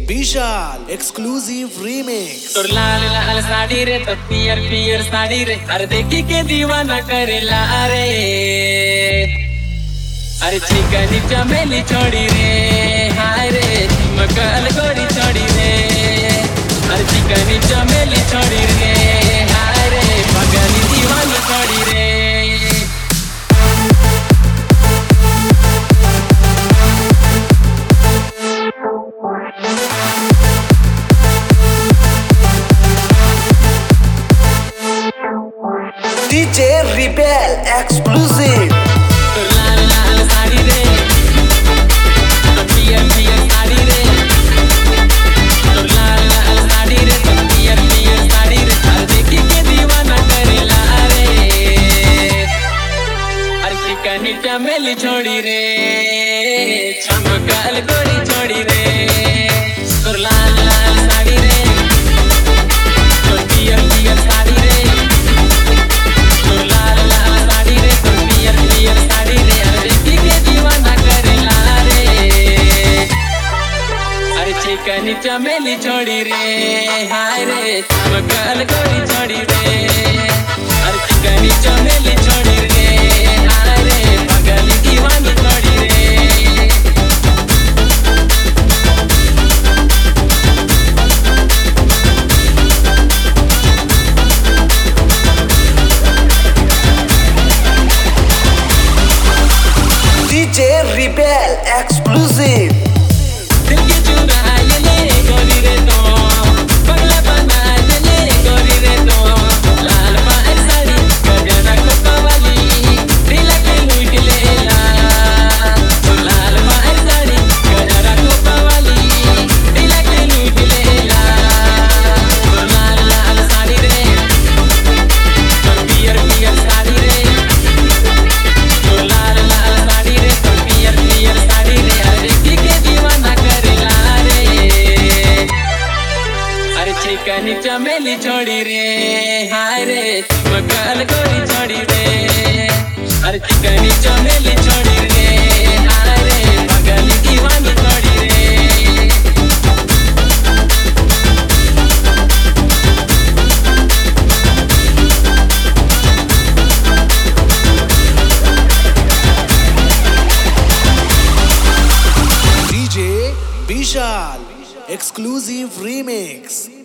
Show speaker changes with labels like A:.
A: विशाल exclusive remix.
B: तोर लाल लाल साड़ी रे तो पियर पियर साड़ी रे, अरे देखी के दीवाना करेला रे। अरे चिकनी चमेली छोड़ी रे, हाय रे मकल गोरी छोड़ी रे। अरे चिकनी चमेली छोड़ी रे, हाय रे मगली दीवाना छोड़ी रे।
A: DJ Rebel exclusive।
B: लाल लाल साड़ी रे तो पियर पियर साड़ी रे, तो लाल लाल साड़ी रे तो पियर पियर साड़ी रे। अरे देखी के दीवाना करेला रे। अरे चिकनी चमेली छोड़ी रे, चमकल गोरी छोड़ी रे। तो लाल लाल साड़ी रे तो पियर पियर साड़ी रे, चिकनी चमेली छोड़ी रे, हाय रे मगल गोरी छोड़ी रे। अरे चिकनी चमेली छोड़ी रे, हाय रे मगल दीवानी छोड़ी रे।
A: DJ Rebel exclusive।
B: दिल की चुरा ले गोरी रे तो, बंगला बना ले गोरी रे तो। लाल बाहर साड़ी गजरा को कवाली, दिल के लूट लेला। तो लाल बाहर साड़ी गजरा को कवाली, दिल के लूट लेला। तो लाल लाल साड़ी रे तो पियर पियर साड़ी रे, तो लाल लाल साड़ी रे तो पियर पियर साड़ी रे। अरे के दीवाना करेला रे। अरे चिकनी चमेली छोड़ी रे, हाय रे मगल गोरी छोड़ी रे। अरे चिकनी चमेली छोड़ी रे, हाय रे मगल दीवानी छोड़ी रे।
A: DJ Vishal exclusive remix।